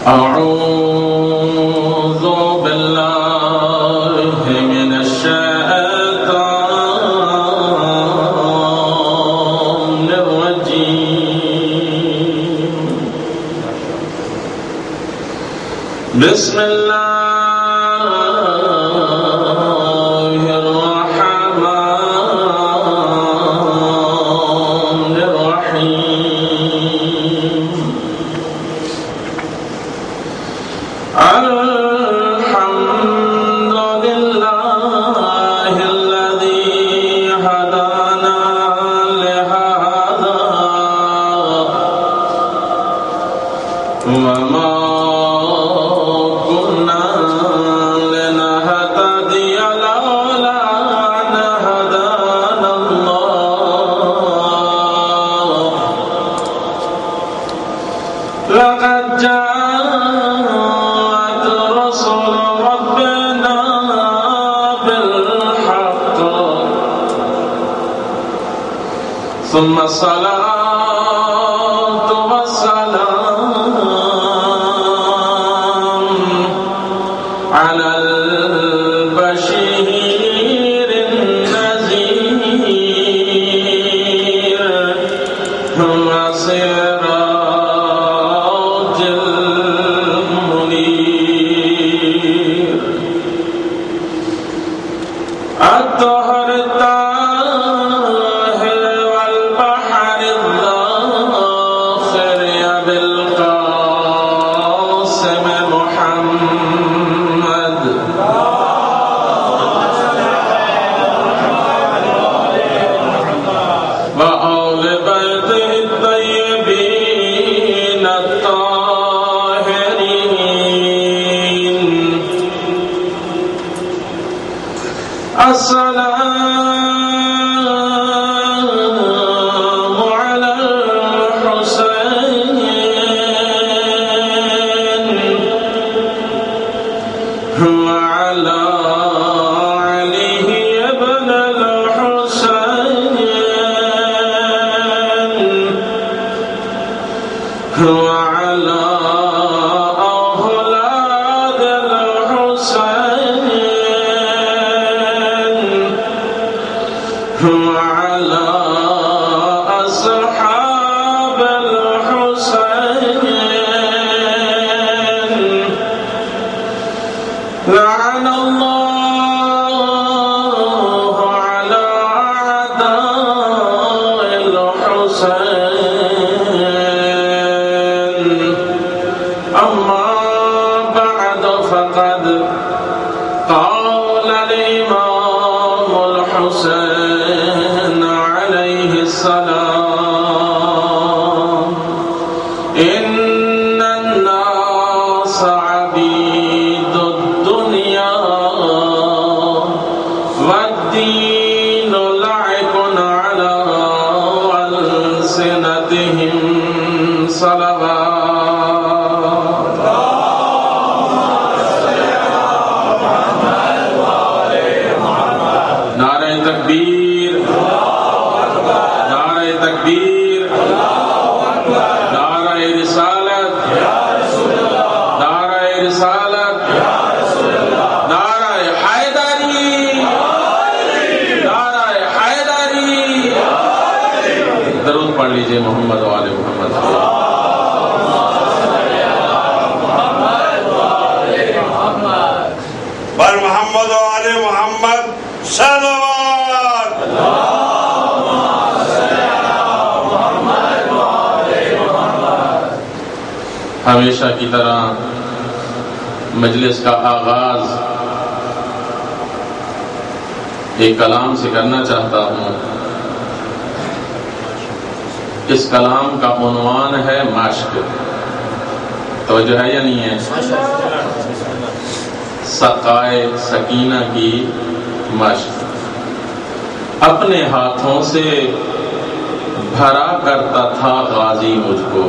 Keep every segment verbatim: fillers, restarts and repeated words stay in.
أعوذ بالله من الشيطان الرجيم. بسم الله ثم الصلاة والسلام على البشير النذير ثم السراج المنير الطاهر السلام على الحسين وعلى علي ابن الحسين وعلى أولاد الحسين وعلى أصحاب الحسين. لعن الله على أعداء الحسين. أما بعد فقد قال الإمام الحسين عليه السلام: إن الناس عبيد الدنيا والدين لعب على ألسنتهم صلوات. نعرہ تکبیر، نعرہ تکبیر، نعرہ رسالت، نعرہ رسالت، نعرہ حیدری، نعرہ حیدری. درود پڑھ لیجئے محمد و آل محمد. بر محمد و آل محمد صلوات. ہمیشہ کی طرح مجلس کا آغاز ایک کلام سے کرنا چاہتا ہوں. اس کلام کا عنوان ہے مشق. توجہ ہے یا نہیں ہے؟ سقائے سکینہ کی مشق. اپنے ہاتھوں سے بھرا کرتا تھا غازی مجھ کو.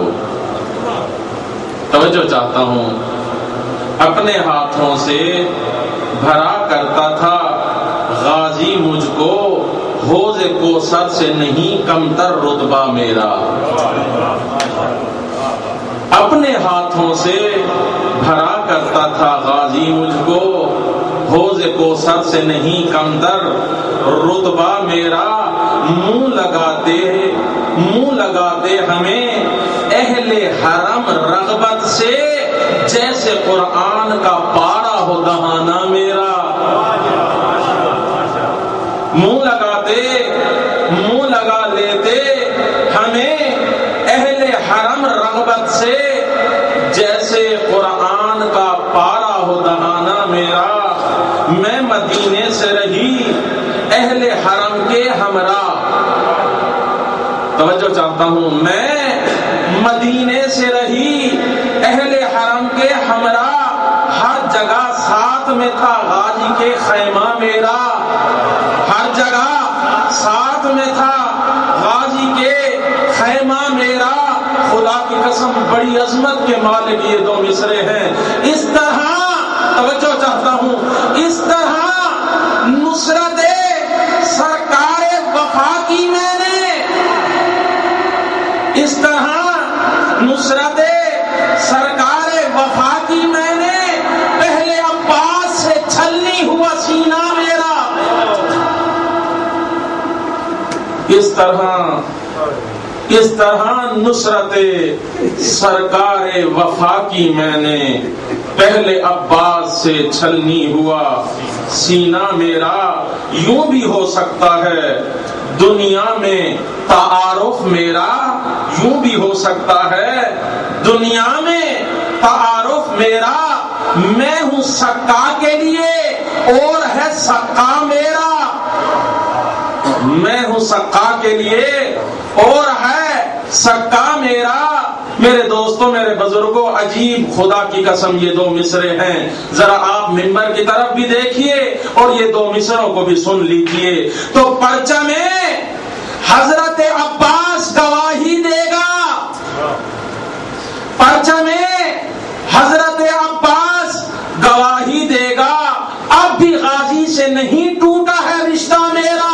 توجہ چاہتا ہوں. اپنے ہاتھوں سے بھرا کرتا تھا غازی مجھ کو، حوض کوثر سے نہیں کمتر رتبہ میرا. اپنے ہاتھوں سے بھرا کرتا تھا غازی مجھ کو، حوض کوثر سے نہیں کمتر رتبہ میرا، منہ لگاتے منہ لگاتے ہمیں اہل حرم رغبت سے، جیسے قرآن کا پارا ہو دہانا میرا۔ منہ لگاتے منہ لگا لیتے ہمیں اہل حرم رغبت سے، جیسے قرآن کا پارا ہو دہانا میرا۔ میں مدینے سے رہی اہل حرم کے ہمراہ، توجہ چاہتا ہوں، میں مدینے سے رہی اہل حرم کے ہمراہ، ہر جگہ ساتھ میں تھا غازی کے خیمہ میرا، ہر جگہ ساتھ میں تھا غازی کے خیمہ میرا۔ خدا کی قسم بڑی عظمت کے مالک یہ دو مصرے ہیں۔ اس طرح توجہ چاہتا ہوں، اس طرح نصرت سرکار وفا کی میں نے، اس طرح نصرت سرکار وفا کی میں نے، پہلے عباس سے چھلنی ہوا سینہ میرا۔ اس طرح اس طرح نصرت سرکار وفا کی میں نے، پہلے عباس سے چھلنی ہوا سینہ میرا۔ یوں بھی ہو سکتا ہے دنیا میں تعارف میرا، یوں بھی ہو سکتا ہے دنیا میں تعارف میرا، میں ہوں سکا کے لیے اور ہے سکا میرا، میں ہوں سکا کے لیے اور ہے سکا میرا۔ میرے دوستوں، میرے بزرگوں، عجیب خدا کی قسم یہ دو مصرے ہیں۔ ذرا آپ منبر کی طرف بھی دیکھیے اور یہ دو مصروں کو بھی سن لیجئے۔ تو پرچم حضرت عباس گواہی دے گا، پرچم حضرت عباس گواہی دے گا، اب بھی غازی سے نہیں ٹوٹا ہے رشتہ میرا،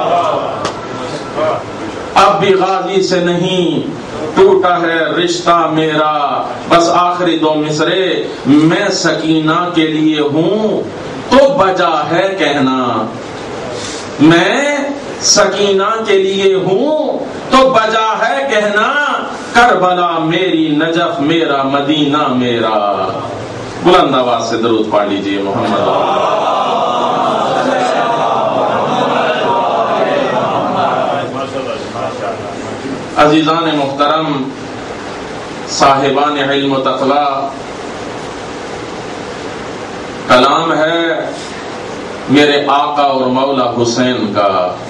اب بھی غازی سے نہیں ٹوٹا ہے رشتہ میرا۔ بس آخری دو مصرے، میں سکینہ کے لیے ہوں تو بجا ہے کہنا، میں سکینہ کے لیے ہوں تو بجا ہے کہنا، کربلا میری نجف میرا مدینہ میرا۔ بلند آواز سے درود پڑھ لیجئے محمد۔ عزیزان محترم، صاحبان علم و تقویٰ، کلام ہے میرے آقا اور مولا حسین کا،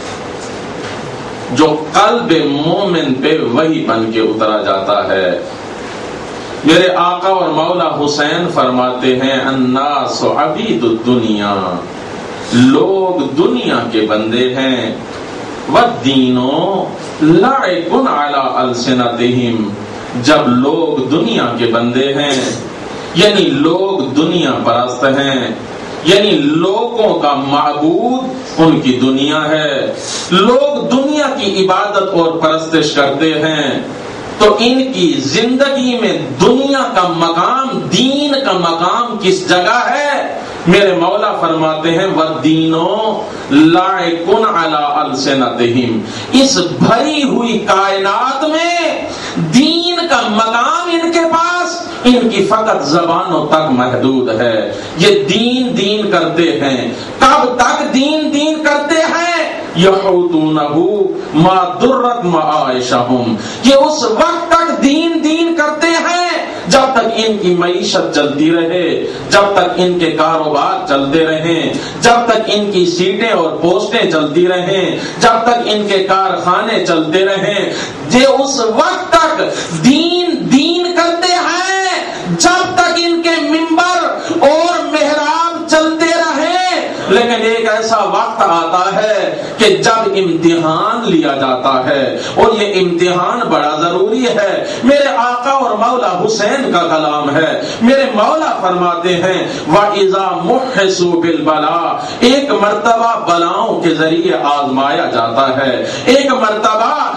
جو قلب مومن پہ وحی بن کے اترا جاتا ہے۔ میرے آقا اور مولا حسین فرماتے ہیں، الناس عبید الدنیا، لوگ دنیا کے بندے ہیں، وَالدِّينُ لَعِبٌ عَلَىٰ أَلْسِنَتِهِمْ، جب لوگ دنیا کے بندے ہیں یعنی لوگ دنیا پرست ہیں، یعنی لوگوں کا معبود ان کی دنیا ہے، لوگ دنیا کی عبادت اور پرستش کرتے ہیں، تو ان کی زندگی میں دنیا کا مقام، دین کا مقام کس جگہ ہے؟ میرے مولا فرماتے ہیں، وَالدِّينُ لَعِبٌ عَلَىٰ أَلْسِنَتِهِمْ، اس بھری ہوئی کائنات میں دین کا مقام ان کے پاس، ان کی فقط زبانوں تک محدود ہے۔ یہ دین دین کرتے ہیں، کب تک دین دین کرتے ہیں؟ يَحُوتُونَهُ مَا دُرَّتْ مَعَائِشَهُمْ، یہ اس وقت تک دین دین کرتے ہیں جب تک ان کی معیشت چلتی رہے، جب تک ان کے کاروبار چلتے رہیں، جب تک ان کی سیٹیں اور پوسٹیں چلتی رہیں، جب تک ان کے کارخانے چلتے رہیں، یہ اس وقت تک دین دین کرتے ہیں جب تک ان کے منبر اور محراب چلتے رہیں۔ لیکن ایک ایسا وقت آتا ہے کہ جب امتحان لیا جاتا ہے، اور یہ امتحان بڑا ضروری ہے۔ میرے آقا اور مولا حسین کا کلام ہے، میرے مولا فرماتے ہیں، وَإِذَا مُحِّسُوا بِالْبَلَاءِ، ایک مرتبہ بلاؤں کے ذریعے آزمایا جاتا ہے، ایک مرتبہ جب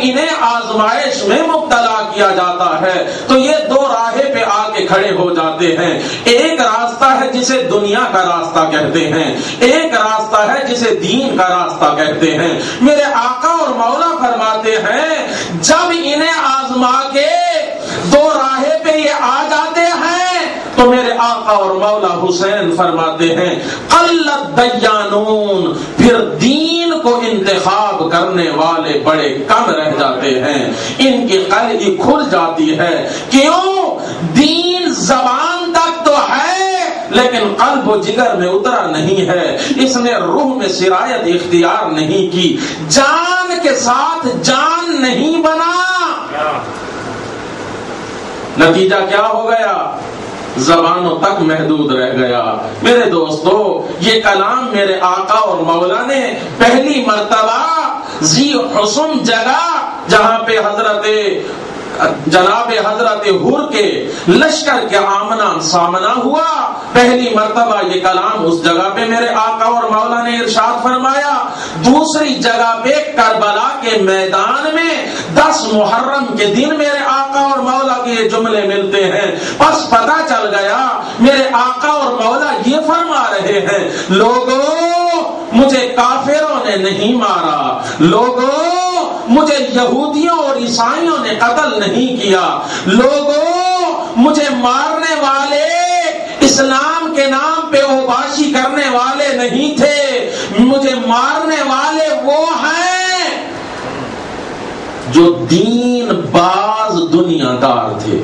انہیں آزمائش میں مبتلا کیا جاتا ہے تو یہ دو راہے پہ آ کے کھڑے ہو جاتے ہیں. ایک راستہ ہے جسے دنیا کا راستہ کہتے ہیں, ایک راستہ ہے جسے دین کا راستہ کہتے ہیں. میرے آقا اور مولا فرماتے ہیں جب انہیں آزما کے دو راہے پہ یہ آ جاتے ہیں تو میرے آقا اور مولا حسین فرماتے ہیں قلت دیانون, پھر دین کو انتخاب کرنے والے بڑے کم رہ جاتے ہیں, ان کی قلبی کھل جاتی ہے. کیوں؟ دین زبان تک تو ہے لیکن قلب و جگر میں اترا نہیں ہے, اس نے روح میں سرایت اختیار نہیں کی, جان کے ساتھ جان نہیں بنا. نتیجہ کیا ہو گیا؟ زبانوں تک محدود رہ گیا. میرے دوستو, یہ کلام میرے آقا اور مولا نے پہلی مرتبہ ذی حسن جگہ جہاں پہ حضرت جناب حضرت حر کے لشکر کے آمنا سامنا ہوا, پہلی مرتبہ یہ کلام اس جگہ پہ میرے آقا اور مولا نے ارشاد فرمایا. دوسری جگہ پہ کربلا کے میدان میں دس محرم کے دن میرے آقا اور مولا کے یہ جملے ملتے ہیں. بس پتہ چل گیا میرے آقا اور مولا یہ فرما رہے ہیں لوگوں مجھے کافروں نے نہیں مارا, لوگوں مجھے یہودیوں اور عیسائیوں نے قتل نہیں کیا, لوگوں مجھے مارنے والے اسلام کے نام پہ اوباشی کرنے والے نہیں تھے, مجھے مارنے والے وہ ہیں جو دین باز دنیا دار تھے.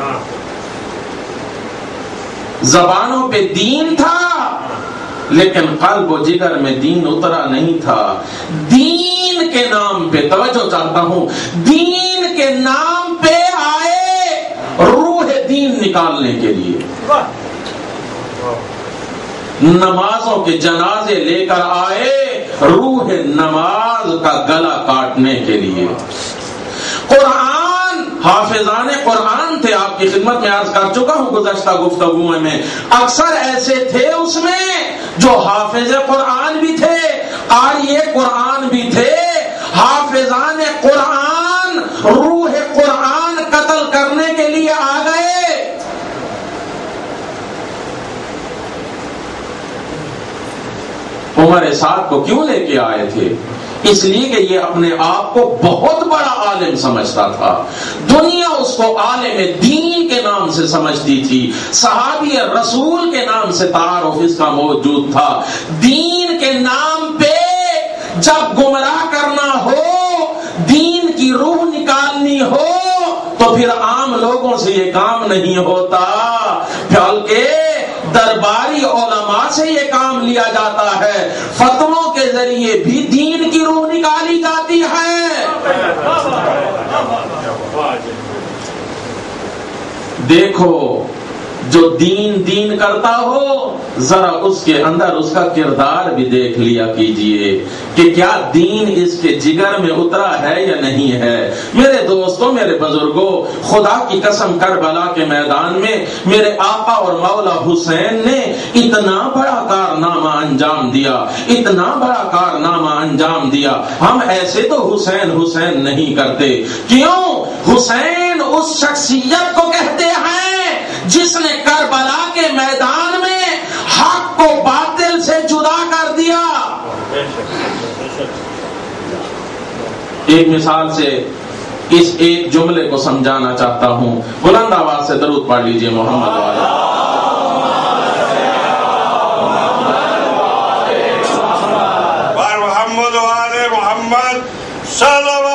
زبانوں پہ دین تھا لیکن قلب و جگر میں دین اترا نہیں تھا. دین کے نام پہ, توجہ چاہتا ہوں, دین کے نام پہ آئے روح دین نکالنے کے لیے, نمازوں کے جنازے لے کر آئے روح نماز کا گلا کاٹنے کے لیے. قرآن, حافظان قرآن تھے, آپ کی خدمت میں عرض کر چکا ہوں گزشتہ گفتگو میں, اکثر ایسے تھے اس میں جو حافظ قرآن بھی تھے, قاری قرآن بھی تھے. حافظان قرآن روح قرآن قتل کرنے کے لیے آ گئے. عمر سعد کو کیوں لے کے آئے تھے؟ اس لیے کہ یہ اپنے آپ کو بہت بڑا عالم سمجھتا تھا, دنیا اس کو عالم دین کے نام سے سمجھتی تھی, صحابی رسول کے نام سے تعارف اس کا موجود تھا. دین کے نام پہ جب گمراہ کرنا ہو, دین کی روح نکالنی ہو تو پھر عام لوگوں سے یہ کام نہیں ہوتا, بلکہ درباری علماء سے یہ کام لیا جاتا ہے, فتووں کے ذریعے بھی دین کی روح نکالی جاتی ہے. دیکھو جو دین دین کرتا ہو ذرا اس کے اندر اس کا کردار بھی دیکھ لیا کیجئے کہ کیا دین اس کے جگر میں اترا ہے یا نہیں ہے. میرے دوستوں, میرے بزرگوں, خدا کی قسم کربلا کے میدان میں میرے آقا اور مولا حسین نے اتنا بڑا کارنامہ انجام دیا, اتنا بڑا کارنامہ انجام دیا. ہم ایسے تو حسین حسین نہیں کرتے. کیوں؟ حسین اس شخصیت کو کہتے ہیں جس نے کربلا کے میدان میں حق کو باطل سے جدا کر دیا. ایک مثال سے اس ایک جملے کو سمجھانا چاہتا ہوں, بلند آواز سے درود پڑھ لیجئے محمد والے. محمد والے محمد صلوات.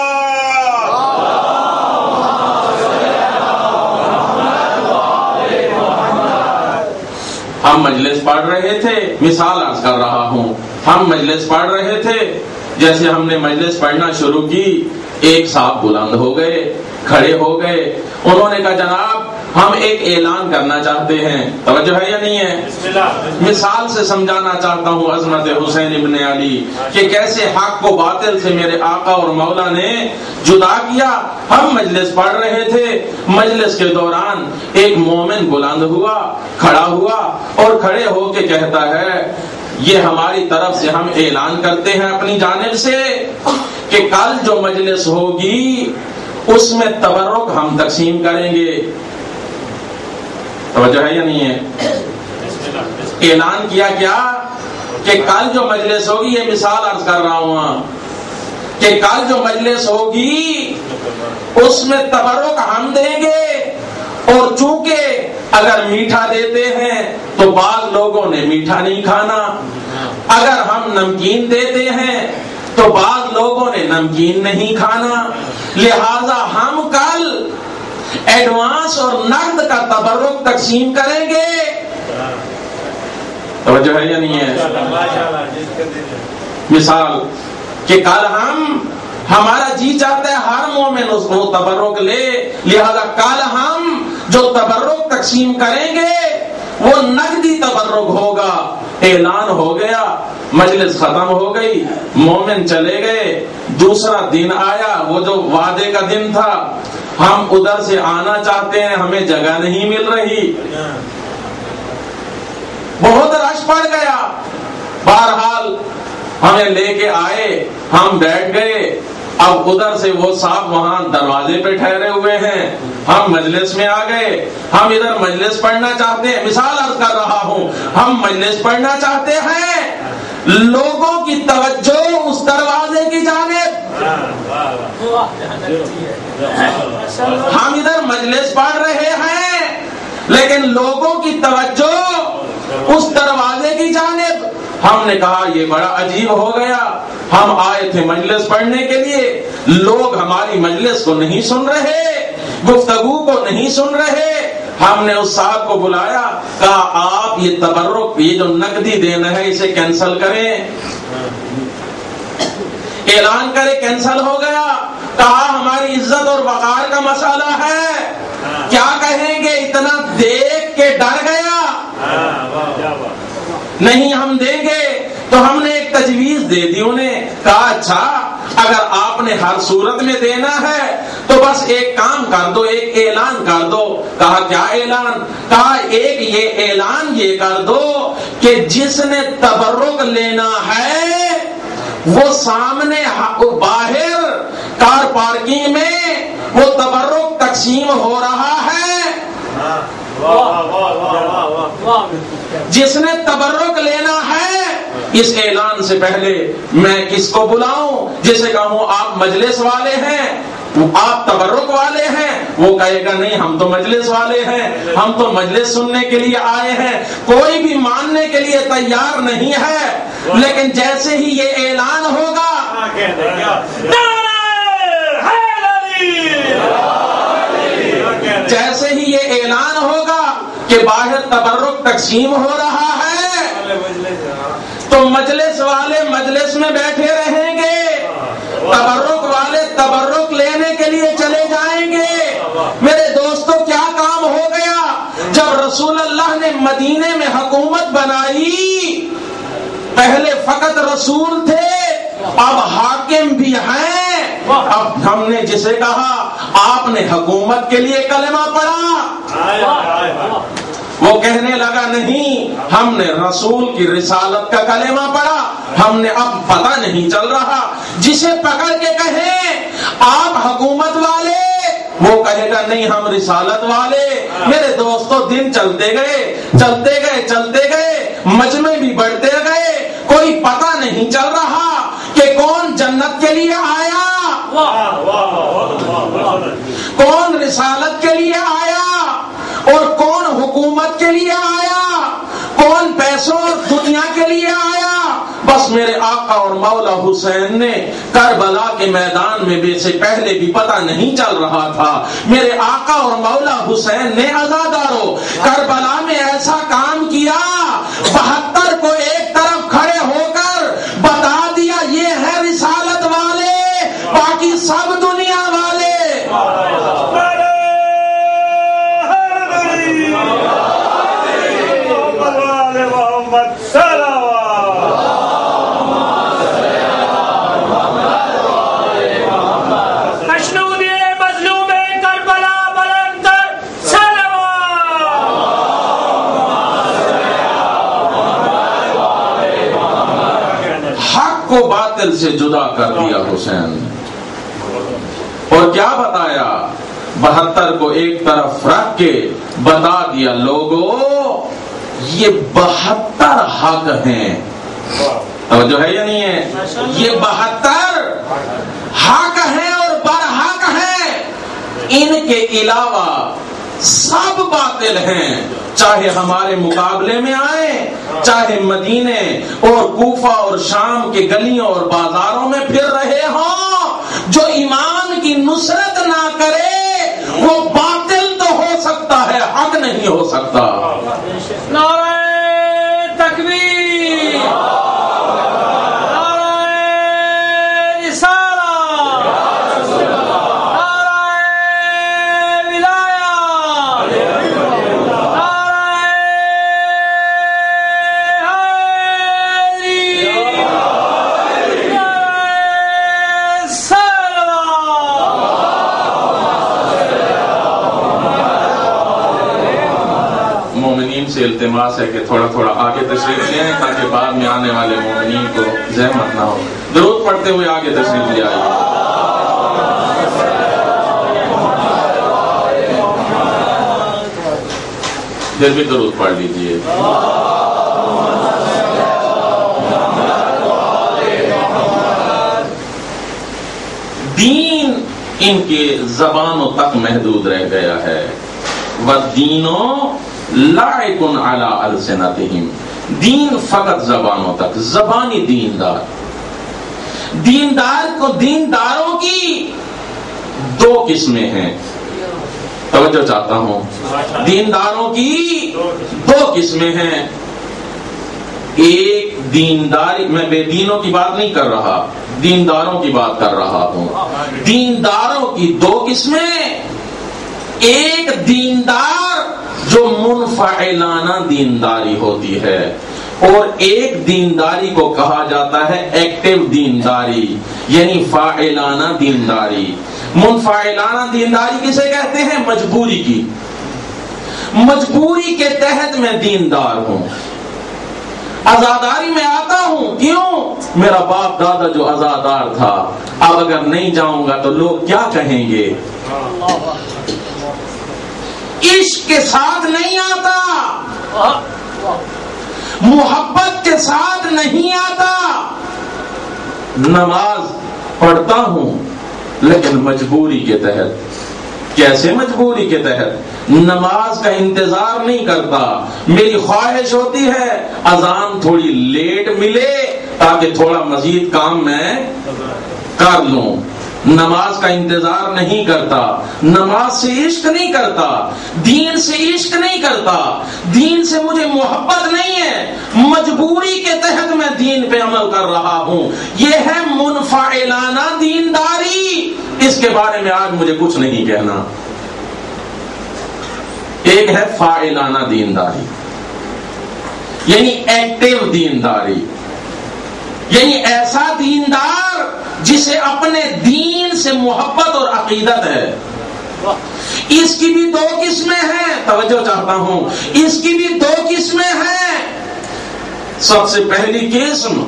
ہم مجلس پڑھ رہے تھے, مثال عرض کر رہا ہوں, ہم مجلس پڑھ رہے تھے, جیسے ہم نے مجلس پڑھنا شروع کی ایک صاحب بلند ہو گئے, کھڑے ہو گئے, انہوں نے کہا جناب ہم ایک اعلان کرنا چاہتے ہیں. توجہ ہے یا نہیں ہے؟ مثال سے سمجھانا چاہتا ہوں عظمت حسین ابن علی کہ کیسے حق کو باطل سے میرے آقا اور مولا نے جدا کیا. ہم مجلس پڑھ رہے تھے, مجلس کے دوران ایک مومن بلند ہوا, کھڑا ہوا اور کھڑے ہو کے کہتا ہے یہ ہماری طرف سے ہم اعلان کرتے ہیں اپنی جانب سے کہ کل جو مجلس ہوگی اس میں تبرک ہم تقسیم کریں گے. توجہ ہے یا نہیں ہے؟ اعلان کیا کیا کہ کل جو مجلس ہوگی، یہ مثال عرض کر رہا ہوں کہ کل جو مجلس ہوگی اس میں تبرک ہم دیں گے. اور چونکہ اگر میٹھا دیتے ہیں تو بعض لوگوں نے میٹھا نہیں کھانا، اگر ہم نمکین دیتے ہیں تو بعض لوگوں نے نمکین نہیں کھانا، لہذا ہم کل ایڈوانس اور نقد کا تبرک تقسیم کریں گے. توجہ ہے یا نہیں ہے؟ مثال کہ کل ہم ہمارا جی چاہتا ہے ہر مومن اس کو تبرک لے، لہذا کل ہم جو تبرک تقسیم کریں گے وہ نقدی تبرک ہوگا. اعلان ہو گیا، مجلس ختم ہو گئی، مومن چلے گئے. دوسرا دن آیا، وہ جو وعدے کا دن تھا، ہم ادھر سے آنا چاہتے ہیں، ہمیں جگہ نہیں مل رہی، بہت رش پڑ گیا. بہرحال ہمیں لے کے آئے، ہم بیٹھ گئے. اب ادھر سے وہ صاحب وہاں دروازے پہ ٹھہرے ہوئے ہیں، ہم مجلس میں آ گئے. ہم ادھر مجلس پڑھنا چاہتے ہیں، مثال عرض کر رہا ہوں، ہم مجلس پڑھنا چاہتے ہیں، لوگوں کی توجہ اس دروازے کی جانب، ہم ادھر مجلس پڑھ رہے ہیں لیکن لوگوں کی توجہ اس دروازے کی جانب. ہم نے کہا یہ بڑا عجیب ہو گیا، ہم آئے تھے مجلس پڑھنے کے لیے، لوگ ہماری مجلس کو نہیں سن رہے، گفتگو کو نہیں سن رہے. ہم نے اس صاحب کو بلایا، کہا آپ یہ تبرک، یہ جو نقدی دینا ہے اسے کینسل کریں. اعلان کرے، کینسل ہو گیا. کہا ہماری عزت اور وقار کا مسئلہ ہے، کیا کہیں گے، اتنا دیکھ کے ڈر گیا. نہیں ہم دیں گے. تو ہم نے ایک تجویز دے دی انہیں، کہا اچھا اگر آپ نے ہر صورت میں دینا ہے تو بس ایک کام کر دو، ایک اعلان کر دو. کہا کیا اعلان؟ کہا ایک یہ اعلان یہ کر دو کہ جس نے تبرک لینا ہے وہ سامنے باہر کار پارکنگ میں وہ تبرک تقسیم ہو رہا ہے. جس نے تبرک لینا ہے، اس اعلان سے پہلے میں کس کو بلاؤں؟ جسے کہوں آپ مجلس والے ہیں، آپ تبرک والے ہیں، وہ کہے گا نہیں ہم تو مجلس والے ہیں، ہم تو مجلس سننے کے لیے آئے ہیں. کوئی بھی ماننے کے لیے تیار نہیں ہے. لیکن جیسے ہی یہ اعلان ہوگا، جیسے ہی یہ اعلان ہوگا کہ باہر تبرک تقسیم ہو رہا ہے، تو مجلس والے مجلس میں بیٹھے رہیں گے، تبرک والے تبرک لینے کے لیے چلے جائیں گے. میرے دوستو کیا کام ہو گیا؟ جب رسول اللہ نے مدینے میں حکومت بنائی، پہلے فقط رسول تھے، اب حاکم بھی ہیں. اب ہم نے جسے کہا آپ نے حکومت کے لیے کلمہ پڑھا، وہ کہنے لگا نہیں ہم نے رسول کی رسالت کا کلمہ پڑھا. ہم نے اب پتہ نہیں چل رہا، جسے پکڑ کے کہیں آپ حکومت والے، وہ کہے گا نہیں ہم رسالت والے. میرے دوستو دن چلتے گئے چلتے گئے چلتے گئے، مجمع بھی بڑھتے گئے، کوئی پتہ نہیں چل رہا کہ کون جنت کے لیے آیا، کون رسالت کے لیے آیا اور کون حکومت کے لیے آیا، کون پیسوں اور دنیا کے لیے آیا. بس میرے آقا اور مولا حسین نے کربلا کے میدان میں بھی سے پہلے بھی پتہ نہیں چل رہا تھا. میرے آقا اور مولا حسین نے عزادارو کربلا میں ایسا کام کیا، بہتر کو ایک طرف کھڑے ہو کر بتا دیا یہ ہے رسالت والے، باقی سب دنیا والے. سے جدا کر دیا حسین نے. اور کیا بتایا؟ بہتر کو ایک طرف رکھ کے بتا دیا لوگوں یہ بہتر حق ہیں. توجہ ہے یا نہیں ہے؟ یہ بہتر حق ہیں اور برحق ہیں، ان کے علاوہ سب باطل ہیں، چاہے ہمارے مقابلے میں آئیں، چاہے مدینے اور کوفہ اور شام کے گلیوں اور بازاروں میں پھر رہے ہوں. جو ایمان کی نصرت نہ کرے وہ باطل تو ہو سکتا ہے، حق نہیں ہو سکتا. نعرہ تکبیر، نعرہ رسالہ، نعرہ ولایہ، نعرہ حیدری، نعرہ سلوہ. مومنین سے التماس ہے کہ تھوڑا تھوڑا آگے تشریف لے آئیں تاکہ بعد میں آنے والے مومنین کو زحمت نہ ہو. درود پڑھتے ہوئے آگے تشریف لے آئیے. پھر بھی درود پڑھ لیجیے. دین ان کے زبانوں تک محدود رہ گیا ہے. وَالدِّينُ لَاعِبٌ عَلَىٰ أَلْسِنَتِهِمْ، دین فقط زبانوں تک، زبانی دیندار. دیندار کو دینداروں کی دو قسمیں ہیں. توجہ چاہتا ہوں، دینداروں کی دو قسمیں ہیں. ایک دینداری، میں بے دینوں کی بات نہیں کر رہا، دینداروں کی بات کر رہا ہوں. دینداروں کی دو قسمیں، ایک دیندار جو منفعلانہ دینداری ہوتی ہے، اور ایک دینداری کو کہا جاتا ہے ایکٹیو دینداری، یعنی فاعلانہ دینداری. منفعلانہ دینداری کسے کہتے ہیں؟ مجبوری کی. مجبوری کے تحت میں دیندار ہوں، عزاداری میں آتا ہوں. کیوں؟ میرا باپ دادا جو عزادار تھا، اب اگر نہیں جاؤں گا تو لوگ کیا کہیں گے. عشق کے ساتھ نہیں آتا، محبت کے ساتھ نہیں آتا. نماز پڑھتا ہوں لیکن مجبوری کے تحت. کیسے مجبوری کے تحت؟ نماز کا انتظار نہیں کرتا. میری خواہش ہوتی ہے اذان تھوڑی لیٹ ملے تاکہ تھوڑا مزید کام میں کر لوں. نماز کا انتظار نہیں کرتا. نماز سے عشق نہیں کرتا، دین سے عشق نہیں کرتا، دین سے مجھے محبت نہیں ہے. مجبوری کے تحت میں دین پہ عمل کر رہا ہوں. یہ ہے منفعلانہ دینداری. اس کے بارے میں آج مجھے کچھ نہیں کہنا. ایک ہے فاعلانہ دینداری، یعنی ایکٹیو دینداری، یعنی ایسا دیندار جسے اپنے دین سے محبت اور عقیدت ہے. اس کی بھی دو قسمیں ہیں. توجہ چاہتا ہوں، اس کی بھی دو قسمیں ہیں. سب سے پہلی قسم،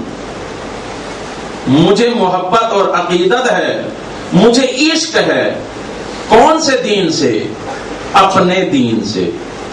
مجھے محبت اور عقیدت ہے، مجھے عشق ہے. کون سے دین سے؟ اپنے دین سے.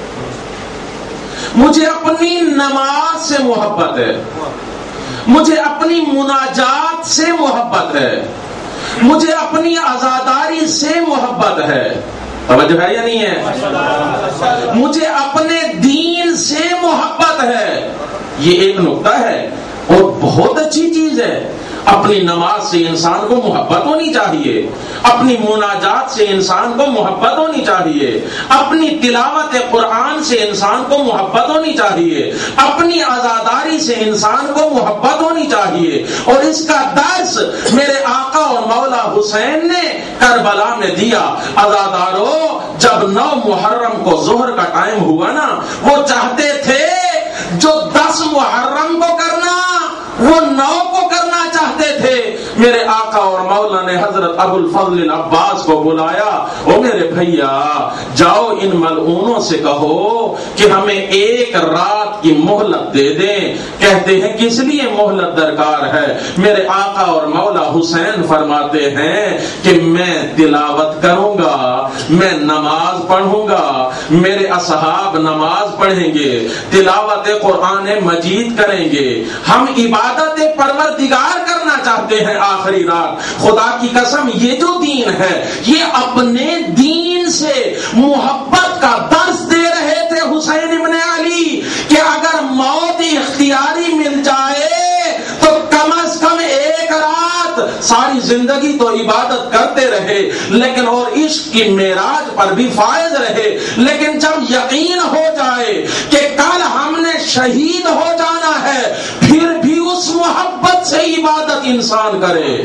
مجھے اپنی نماز سے محبت ہے، مجھے اپنی مناجات سے محبت ہے، مجھے اپنی عزاداری سے محبت ہے. توجہ ہے یا نہیں ہے؟ مجھے اپنے دین سے محبت ہے. یہ ایک نقطہ ہے اور بہت اچھی چیز ہے. اپنی نماز سے انسان کو محبت ہونی چاہیے، اپنی مناجات سے انسان کو محبت ہونی چاہیے، اپنی تلاوت قرآن سے انسان کو محبت ہونی چاہیے، اپنی عزاداری سے انسان کو محبت ہونی چاہیے. اور اس کا درس میرے آقا اور مولا حسین نے کربلا میں دیا. عزادارو، جب نو محرم کو ظہر کا ٹائم ہوا نا، وہ چاہتے تھے جو دس محرم کو کرنا وہ نو کو کرنا چاہتے تھے. میرے آقا اور مولا نے حضرت ابو الفضل العباس کو بلایا، او میرے بھیا جاؤ ان ملعونوں سے کہو کہ ہمیں ایک رات کی مہلت دے دیں۔ کہتے ہیں کس لیے مہلت درکار ہے؟ میرے آقا اور مولا حسین فرماتے ہیں کہ میں تلاوت کروں گا، میں نماز پڑھوں گا، میرے اصحاب نماز پڑھیں گے، تلاوت قرآن مجید کریں گے، ہم عبادت پروردگار کرنا چاہتے ہیں آخری رات۔ خدا کی قسم یہ جو دین ہے یہ اپنے دین سے محبت کا درس دے رہے تھے حسین ابن علی کہ اگر موت اختیاری مل جائے تو کم از کم ایک رات، ساری زندگی تو عبادت کرتے رہے لیکن اور عشق کی معراج پر بھی فائز رہے، لیکن جب یقین ہو جائے کہ کل ہم نے شہید ہو جانا ہے پھر بھی اس محبت سے عبادت انسان کرے۔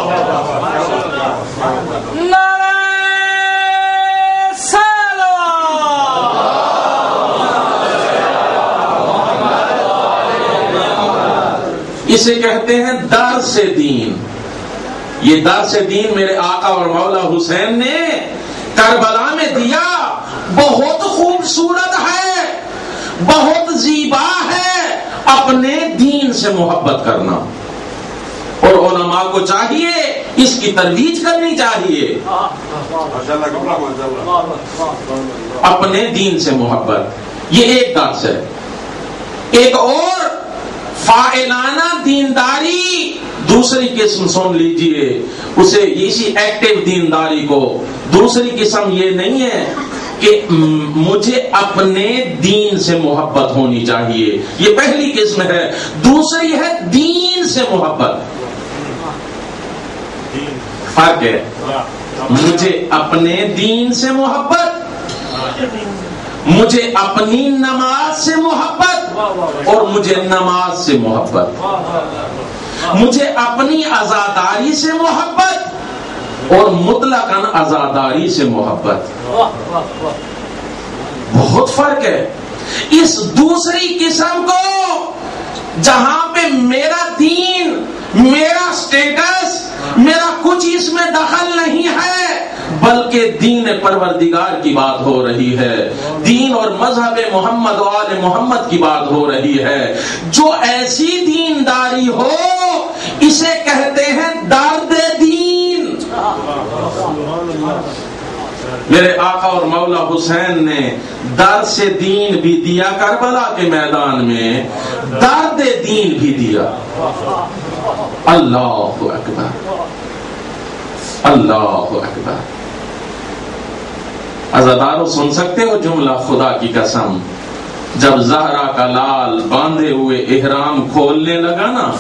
نعرہ صلوات۔ اسے کہتے ہیں درس دین۔ یہ درس دین میرے آقا اور مولا حسین نے کربلا میں دیا، بہت خوبصورت ہے، بہت زیبا ہے اپنے دین سے محبت کرنا، اور علماء کو چاہیے اس کی ترویج کرنی چاہیے۔ اپنے دین سے محبت، یہ ایک درس ہے۔ ایک اور فاعلانہ دینداری دوسری قسم سن لیجئے، اسے اسی ایکٹیو دینداری کو، دوسری قسم یہ نہیں ہے کہ مجھے اپنے دین سے محبت ہونی چاہیے، یہ پہلی قسم ہے۔ دوسری ہے دین سے محبت، فرق ہے۔ مجھے اپنے دین سے محبت، مجھے اپنی نماز سے محبت، اور مجھے نماز سے محبت، مجھے اپنی عزاداری سے محبت اور مطلقاً عزاداری سے محبت، بہت فرق ہے۔ اس دوسری قسم کو جہاں پہ میرا دین، میرا سٹیٹس، میرا کچھ اس میں دخل نہیں ہے بلکہ دین پروردگار کی بات ہو رہی ہے، دین اور مذہب محمد و آل محمد کی بات ہو رہی ہے، جو ایسی دینداری ہو اسے کہتے ہیں درد دین۔ میرے آقا اور مولا حسین نے درس دین بھی دیا کربلا کے میدان میں، درد دین بھی دیا۔ اللہ اکبر، اللہ اکبر۔ عزادارو سن سکتے ہو جملہ خدا کی قسم؟ جب زہرا کا لال باندھے ہوئے احرام کھولنے لگا نا،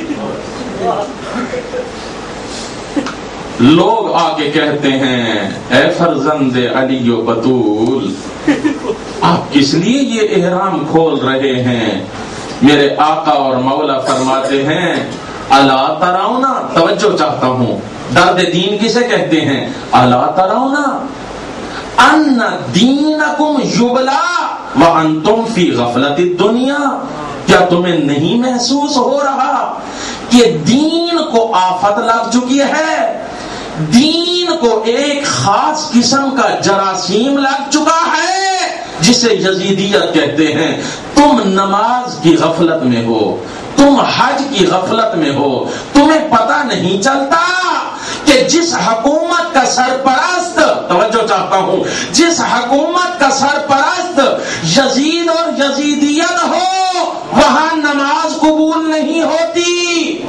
لوگ آگے کہتے ہیں اے فرزند علی و بطول، آپ کس لیے یہ احرام کھول رہے ہیں؟ میرے آقا اور مولا فرماتے ہیں الا ترونا، توجہ چاہتا ہوں، درد دین کسے کہتے ہیں؟ الا ترونا ان دینکم یبلا وانتم فی غفلت الدنیا، کیا تمہیں نہیں محسوس ہو رہا کہ دین کو آفت لگ چکی ہے، دین کو ایک خاص قسم کا جراثیم لگ چکا ہے جسے یزیدیت کہتے ہیں؟ تم نماز کی غفلت میں ہو، تم حج کی غفلت میں ہو، تمہیں پتہ نہیں چلتا کہ جس حکومت کا سرپرست، توجہ چاہتا ہوں، جس حکومت کا سرپرست یزید اور یزیدیت ہو وہاں نماز قبول نہیں ہوتی،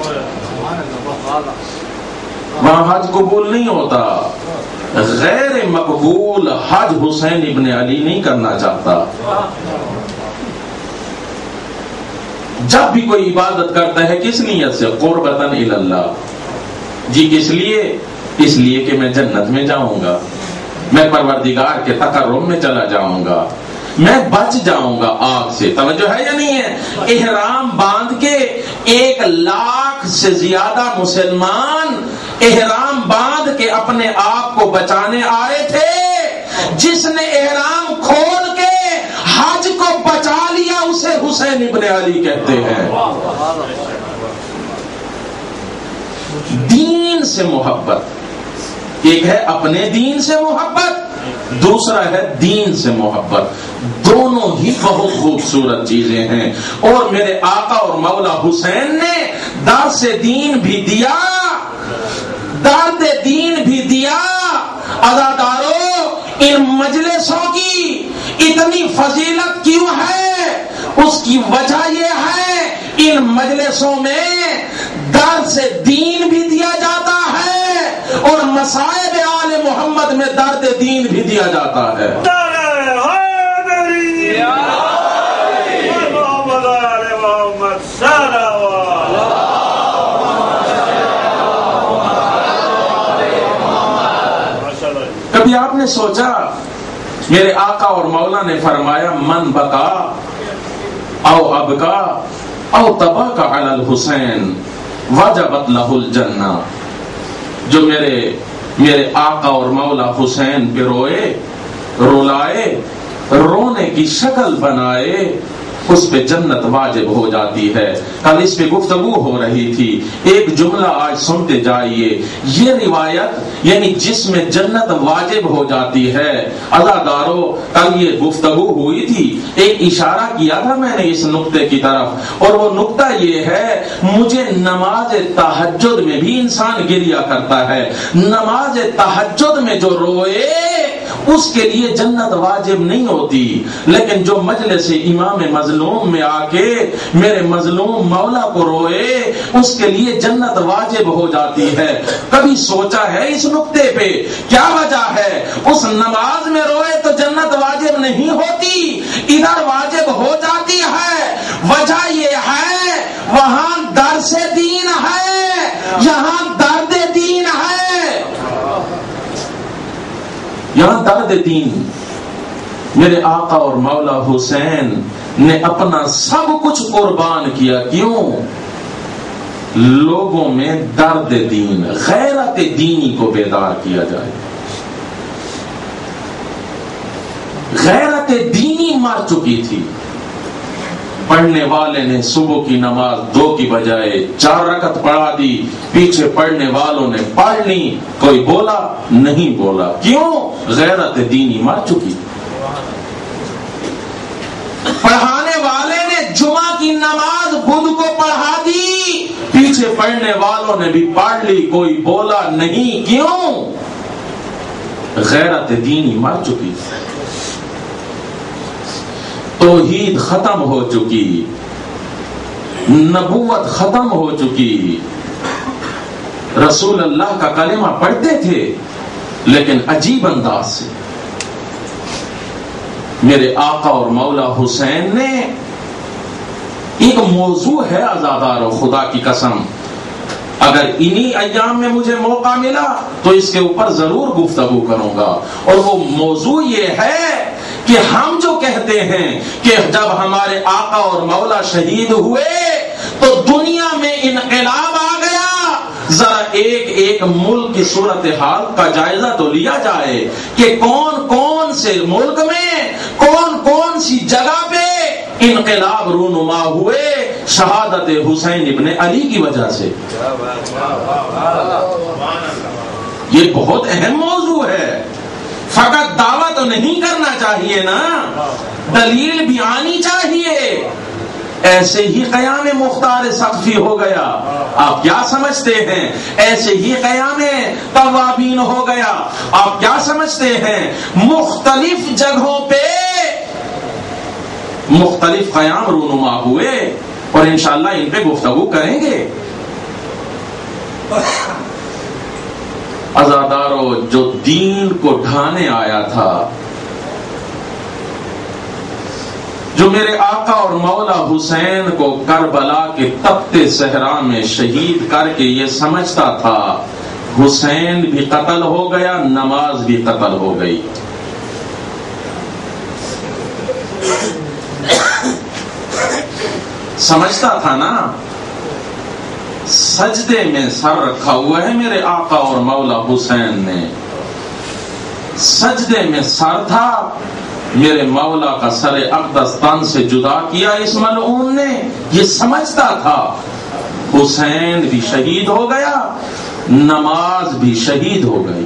وہاں حج قبول نہیں ہوتا۔ غیر مقبول حج حسین ابن علی نہیں کرنا چاہتا۔ جب بھی کوئی عبادت کرتا ہے کس نیت سے؟ قربتاً الی اللہ، جی کس لیے؟ اس لیے کہ میں جنت میں جاؤں گا، میں پروردگار کے تقرب میں چلا جاؤں گا، میں بچ جاؤں گا آگ سے۔ توجہ ہے یا نہیں ہے؟ احرام باندھ کے ایک لاکھ سے زیادہ مسلمان احرام باندھ کے اپنے آپ کو بچانے آئے تھے، جس نے احرام کھول کے حج کو بچا لیا اسے حسین ابن علی کہتے ہیں۔ دین سے محبت، ایک ہے اپنے دین سے محبت، دوسرا ہے دین سے محبت، دونوں ہی بہت خوبصورت چیزیں ہیں۔ اور میرے آقا اور مولا حسین نے درس دین بھی دیا، درد دین بھی دیا۔ عزادارو، ان مجلسوں کی اتنی فضیلت کیوں ہے؟ اس کی وجہ یہ ہے ان مجلسوں میں درس دین بھی دیا جاتا ہے اور مصائب آل محمد میں درد دین بھی دیا جاتا ہے۔ کبھی آپ نے سوچا، میرے آقا اور مولا نے فرمایا من بقا او ابکا او تباکا علی الحسین وجبت لہ الجنہ، جو میرے میرے آقا اور مولا حسین پہ روئے، رولائے، رونے کی شکل بنائے، اس پہ جنت واجب ہو جاتی ہے۔ کل اس پہ گفتگو ہو رہی تھی، ایک جملہ آج سنتے جائیے۔ یہ روایت یعنی جس میں جنت واجب ہو جاتی ہے، عزادارو کل یہ گفتگو ہوئی تھی، ایک اشارہ کیا تھا میں نے اس نقطے کی طرف، اور وہ نقطہ یہ ہے، مجھے نماز تہجد میں بھی انسان گریا کرتا ہے، نماز تہجد میں جو روئے اس کے لیے جنت واجب نہیں ہوتی، لیکن جو مجلس امام مظلوم میں آ کے میرے مظلوم مولا کو روئے اس کے لیے جنت واجب ہو جاتی ہے۔ کبھی سوچا ہے اس نقطے پہ کیا وجہ ہے؟ اس نماز میں روئے تو جنت واجب نہیں ہوتی، ادھر واجب ہو جاتی ہے۔ وجہ یہ ہے وہاں درس دین ہے، یہاں درد دین ہے، یہاں درد دین۔ میرے آقا اور مولا حسین نے اپنا سب کچھ قربان کیا، کیوں؟ لوگوں میں درد دین، غیرت دینی کو بیدار کیا جائے۔ غیرت دینی مر چکی تھی، پڑھنے والے نے صبح کی نماز دو کی بجائے چار رکعت پڑھا دی، پیچھے پڑھنے والوں نے پڑھ لی، کوئی بولا نہیں بولا، کیوں؟ غیرت دینی مر چکی۔ پڑھانے والے نے جمعہ کی نماز بدھ کو پڑھا دی، پیچھے پڑھنے والوں نے بھی پڑھ لی، کوئی بولا نہیں، کیوں؟ غیرت دینی مر چکی، توحید ختم ہو چکی، نبوت ختم ہو چکی۔ رسول اللہ کا کلمہ پڑھتے تھے لیکن عجیب انداز سے۔ میرے آقا اور مولا حسین نے ایک موضوع ہے عزادارو، خدا کی قسم اگر انہی ایام میں مجھے موقع ملا تو اس کے اوپر ضرور گفتگو کروں گا، اور وہ موضوع یہ ہے کہ ہم جو کہتے ہیں کہ جب ہمارے آقا اور مولا شہید ہوئے تو دنیا میں انقلاب آ گیا، ذرا ایک ایک ملک کی صورتحال کا جائزہ تو لیا جائے کہ کون کون سے ملک میں کون کون سی جگہ پہ انقلاب رونما ہوئے شہادت حسین ابن علی کی وجہ سے۔ یہ بہت اہم موضوع ہے، فقط دعویٰ تو نہیں کرنا چاہیے نا، دلیل بھی آنی چاہیے۔ ایسے ہی قیام مختار سقفی ہو گیا، آپ کیا سمجھتے ہیں؟ ایسے ہی قیام توابین ہو گیا، آپ کیا سمجھتے ہیں؟ مختلف جگہوں پہ مختلف قیام رونما ہوئے، اور انشاءاللہ ان پہ گفتگو کریں گے۔ عزادارو، جو دین کو ڈھانے آیا تھا، جو میرے آقا اور مولا حسین کو کربلا کے تپتے صحرا میں شہید کر کے یہ سمجھتا تھا حسین بھی قتل ہو گیا، نماز بھی قتل ہو گئی، سمجھتا تھا نا، سجدے میں سر رکھا ہوا ہے میرے آقا اور مولا حسین نے، سجدے میں سر تھا، میرے مولا کا سر اقدس تن سے جدا کیا اس ملعون نے، یہ سمجھتا تھا حسین بھی شہید ہو گیا، نماز بھی شہید ہو گئی۔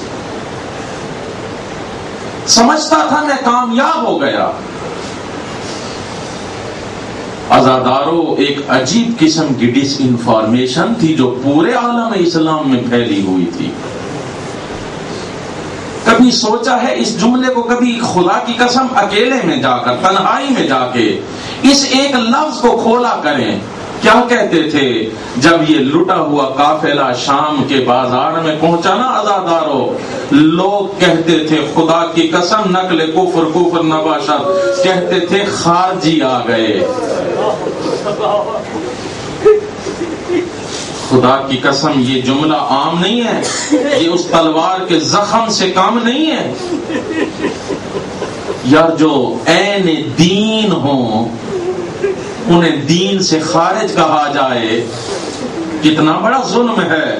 سمجھتا تھا میں کامیاب ہو گیا۔ عزادارو، ایک عجیب قسم کی ڈس انفارمیشن تھی جو پورے عالم اسلام میں پھیلی ہوئی تھی۔ کبھی سوچا ہے اس جملے کو، کبھی خدا کی قسم اکیلے میں جا کر، تنہائی میں جا کے اس ایک لفظ کو کھولا کریں؟ کیا کہتے تھے جب یہ لٹا ہوا قافلہ شام کے بازار میں پہنچا نا عزادارو؟ لوگ کہتے تھے خدا کی قسم، نقل کفر کفر نباشت، کہتے تھے خارجی آ گئے۔ خدا کی قسم یہ جملہ عام نہیں ہے، یہ اس تلوار کے زخم سے کم نہیں ہے۔ یار جو عین دین ہوں انہیں دین سے خارج کہا جائے، کتنا بڑا ظلم ہے۔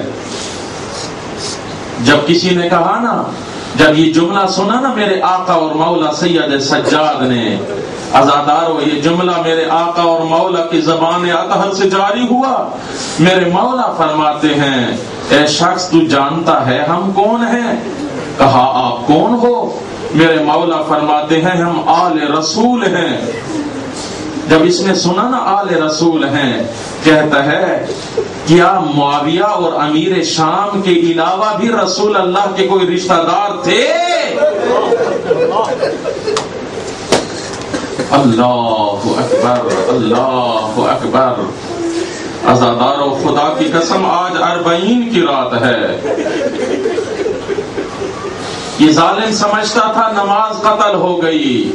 جب کسی نے کہا نا، جب یہ جملہ سنا نا میرے آقا اور مولا سید سجاد نے، عزادارو یہ جملہ میرے آقا اور مولا کی زبان اطہر سے جاری ہوا، میرے مولا فرماتے ہیں اے شخص تو جانتا ہے ہم کون ہیں؟ کہا آپ کون ہو؟ میرے مولا فرماتے ہیں ہم آل رسول ہیں۔ جب اس نے سنا نا آل رسول ہیں، کہتا ہے کیا معاویہ اور امیر شام کے علاوہ بھی رسول اللہ کے کوئی رشتہ دار تھے؟ اللہ اکبر، اللہ اکبر۔ عزادارو خدا کی قسم آج اربعین کی رات ہے۔ یہ ظالم سمجھتا تھا نماز قتل ہو گئی۔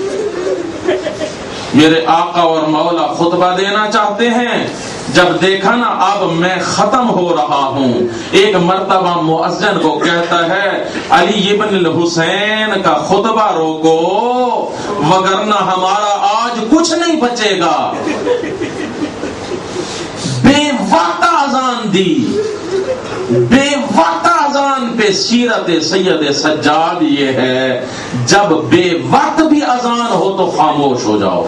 میرے آقا اور مولا خطبہ دینا چاہتے ہیں، جب دیکھا نا اب میں ختم ہو رہا ہوں، ایک مرتبہ مؤذن کو کہتا ہے علی ابن الحسین کا خطبہ روکو وگرنہ ہمارا آج کچھ نہیں بچے گا۔ بے وقت اذان دی، بے وقت اذان پہ سیرت سید سجاد یہ ہے، جب بے وقت بھی اذان ہو تو خاموش ہو جاؤ۔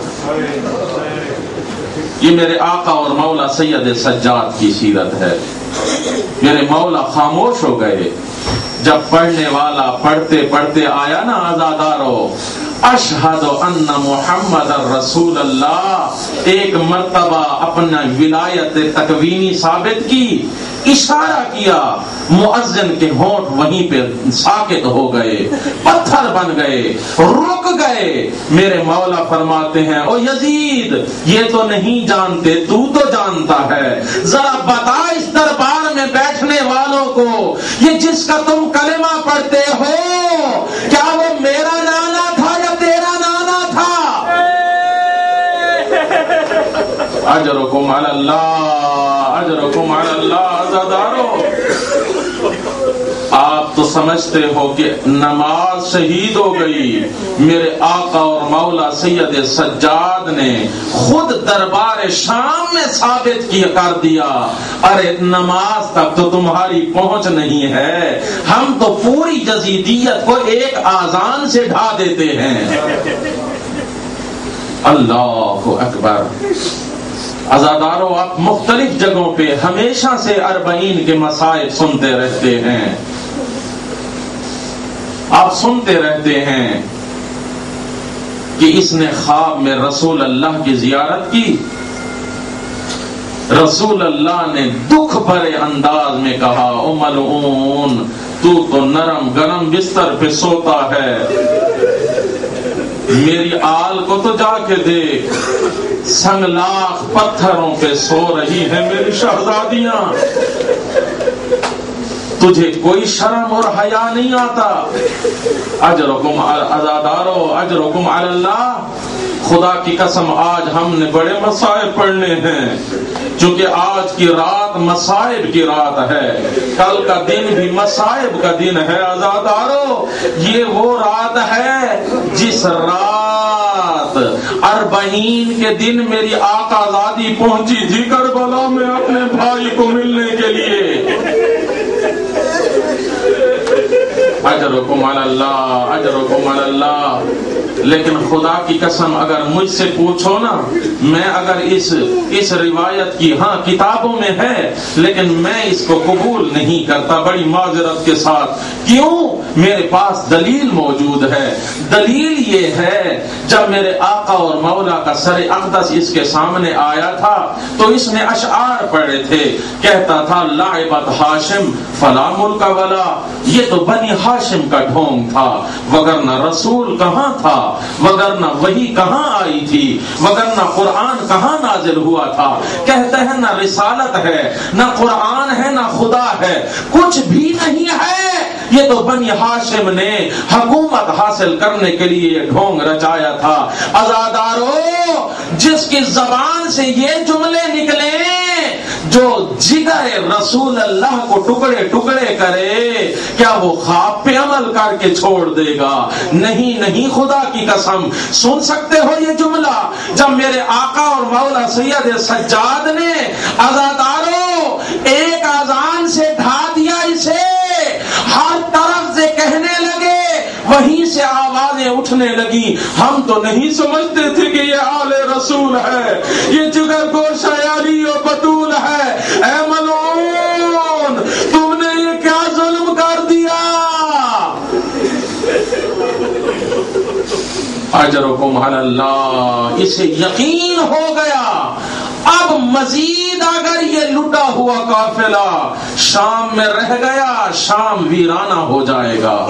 یہ میرے آقا اور مولا سید سجاد کی سیرت ہے۔ میرے مولا خاموش ہو گئے، جب پڑھنے والا پڑھتے پڑھتے آیا نا عزادارو اشہد ان محمد رسول اللہ، ایک مرتبہ اپنا ولایت تکوینی ثابت کی، اشارہ کیا، مؤذن کے ہونٹ وہیں پہ ساکت ہو گئے، پتھر بن گئے، رک گئے۔ میرے مولا فرماتے ہیں او یزید یہ تو نہیں جانتے، تو تو جانتا ہے، ذرا بتا اس دربار میں بیٹھنے والوں کو یہ جس کا تم کلمہ پڑھتے ہو کیا وہ میرا نانا تھا یا تیرا نانا تھا؟ اجرکم علی اللہ، اجرکم علی اللہ۔ عزادارو آپ تو سمجھتے ہو کہ نماز شہید ہو گئی، میرے آقا اور مولا سید سجاد نے خود دربار شام میں ثابت کیا کر دیا، ارے نماز تک تو تمہاری پہنچ نہیں ہے، ہم تو پوری یزیدیت کو ایک اذان سے ڈھا دیتے ہیں۔ اللہ اکبر۔ عزادارو آپ مختلف جگہوں پہ ہمیشہ سے اربعین کے مصائب سنتے رہتے ہیں، آپ سنتے رہتے ہیں کہ اس نے خواب میں رسول اللہ کی زیارت کی، رسول اللہ نے دکھ بھرے انداز میں کہا او ملعون تو تو نرم گرم بستر پہ سوتا ہے، میری آل کو تو جا کے دیکھ، سنگلاخ پتھروں پہ سو رہی ہے میری شہزادیاں، تجھے کوئی شرم اور حیا نہیں آتا؟ اجرکم عزادارو اجرکم علی اللہ۔ خدا کی قسم آج ہم نے بڑے مصائب پڑھنے ہیں، چونکہ آج کی رات مصائب کی رات ہے، کل کا دن بھی مصائب کا دن ہے۔ عزادارو یہ وہ رات ہے جس رات اربعین کے دن میری آقا زادی پہنچی تھی کربلا میں اپنے بھائی کو ملنے کے لیے۔ اجرکم علی اللہ اجرکم علی اللہ۔ لیکن خدا کی قسم اگر مجھ سے پوچھو نا، میں اگر اس اس روایت کی ہاں کتابوں میں ہے لیکن میں اس کو قبول نہیں کرتا بڑی معذرت کے ساتھ۔ کیوں؟ میرے پاس دلیل موجود ہے۔ دلیل یہ ہے جب میرے آقا اور مولا کا سر اقدس اس کے سامنے آیا تھا تو اس نے اشعار پڑھے تھے، کہتا تھا لعبت ہاشم فلا ملک ولا، یہ تو بنی ہاشم کا ڈھونگ تھا، وگرنہ رسول کہاں تھا، وگرنہ وحی کہاں آئی تھی، وگرنہ قرآن کہاں نازل ہوا تھا۔ کہتے ہیں نہ رسالت ہے، نہ قرآن ہے، نہ خدا ہے، کچھ بھی نہیں ہے۔ یہ تو بنی ہاشم نے حکومت حاصل کرنے کے لیے یہ ڈھونگ رچایا تھا۔ عزادارو، جس کی زبان سے یہ جملے نکلے جو جگر رسول اللہ کو ٹکڑے ٹکڑے کرے، کیا وہ خواب پہ عمل کر کے چھوڑ دے گا؟ نہیں نہیں، خدا کی قسم۔ سن سکتے ہو یہ جملہ جب میرے آقا اور مولا سید سجاد نے عزادارو ایک اذان سے ڈھا دیا اسے، ہر طرف سے کہنے لگے، وہیں سے آوازیں اٹھنے لگی، ہم تو نہیں سمجھتے تھے کہ یہ آل رسول ہے، یہ جگر گوشہ علی و بطول ہے۔ اے ملعون، تم نے یہ کیا ظلم کر دیا؟ اجرکم علی اللہ۔ اسے یقین ہو گیا اب مزید اگر یہ لٹا ہوا قافلہ شام میں رہ گیا، شام ویرانہ ہو جائے گا،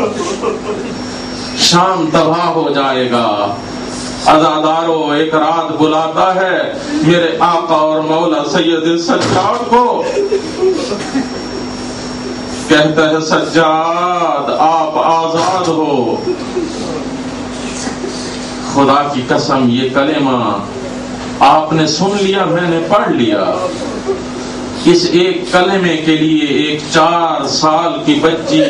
شام تباہ ہو جائے گا۔ عزادارو، ایک رات بلاتا ہے میرے آقا اور مولا سید سجاد کو، کہتا ہے سجاد آپ آزاد ہو۔ خدا کی قسم یہ کلمہ آپ نے سن لیا، میں نے پڑھ لیا۔ اس ایک کلمے کے لیے ایک چار سال کی بچی،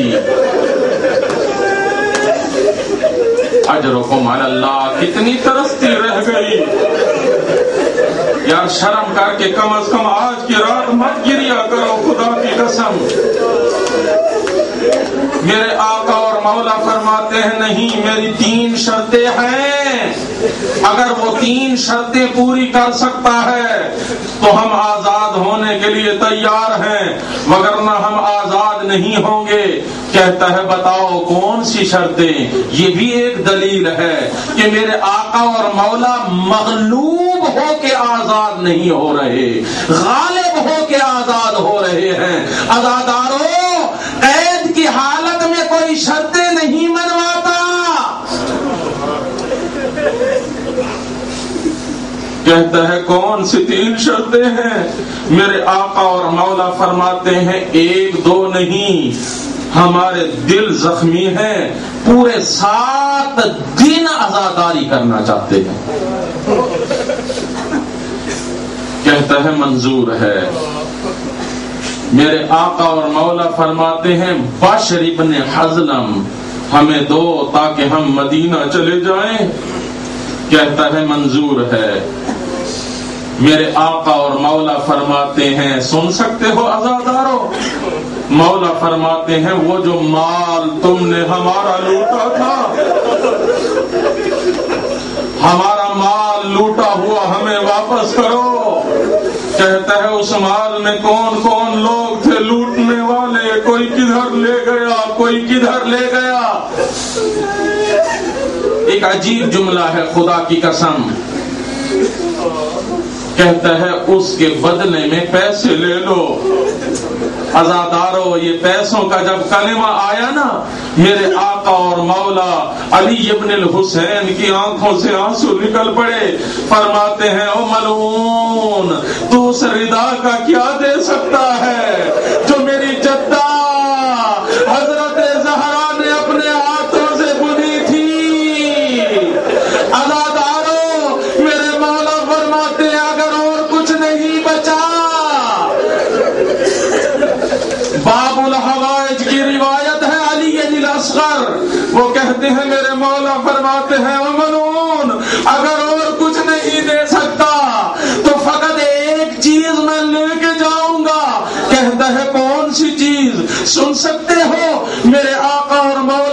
اجرکم علی اللہ، کتنی ترستی رہ گئی۔ یار شرم کر کے کم از کم آج کی رات مت گریا کرو، خدا کی قسم۔ میرے آقا اور مولا فرماتے ہیں نہیں، میری تین شرطیں ہیں، اگر وہ تین شرطیں پوری کر سکتا ہے تو ہم آزاد ہونے کے لیے تیار ہیں، وگرنہ ہم آزاد نہیں ہوں گے۔ کہتا ہے بتاؤ کون سی شرطیں؟ یہ بھی ایک دلیل ہے کہ میرے آقا اور مولا مغلوب ہو کے آزاد نہیں ہو رہے، غالب ہو کے آزاد ہو رہے ہیں۔ عزادارو، قید کی حالت میں کوئی شرطیں نہیں منواتا۔ کہتا ہے کون سی تین شرطیں ہیں؟ میرے آقا اور مولا فرماتے ہیں ایک دو نہیں، ہمارے دل زخمی ہیں، پورے سات دن عزاداری کرنا چاہتے ہیں۔ کہتا ہے منظور ہے۔ میرے آقا اور مولا فرماتے ہیں بشر ابن حزلم ہمیں دو تاکہ ہم مدینہ چلے جائیں۔ کہتا ہے منظور ہے۔ میرے آقا اور مولا فرماتے ہیں سن سکتے ہو عزادارو؟ مولا فرماتے ہیں وہ جو مال تم نے ہمارا لوٹا تھا، ہمارا مال لوٹا ہوا ہمیں واپس کرو۔ کہتا ہے اس مال میں کون کون لوگ تھے لوٹنے والے؟ کوئی کدھر لے گیا، کوئی کدھر لے گیا۔ ایک عجیب جملہ ہے خدا کی قسم، کہتا ہے اس کے بدلے میں پیسے لے لو۔ عزادارو، یہ پیسوں کا جب کلمہ آیا نا، میرے آقا اور مولا علی ابن الحسین کی آنکھوں سے آنسو نکل پڑے۔ فرماتے ہیں او ملعون، تو اس ردا کا کیا دے سکتا ہے جو میری جدہ حضرت زہرا نے اپنے ہاتھوں سے بنی تھی۔ عزادارو، میرے مولا فرماتے ہیں اگر اور کچھ نہیں بچا، باب الحوائج کی روایت ہے علی الاصغر، وہ کہتے ہیں میرے مولا فرماتے ہیں او ملعون، اگر اور کچھ نہیں دے سکتا تو فقط ایک چیز میں لے کے جاؤں گا۔ کہتا ہے کون سی چیز؟ سن سکتے ہو؟ میرے آقا اور مولا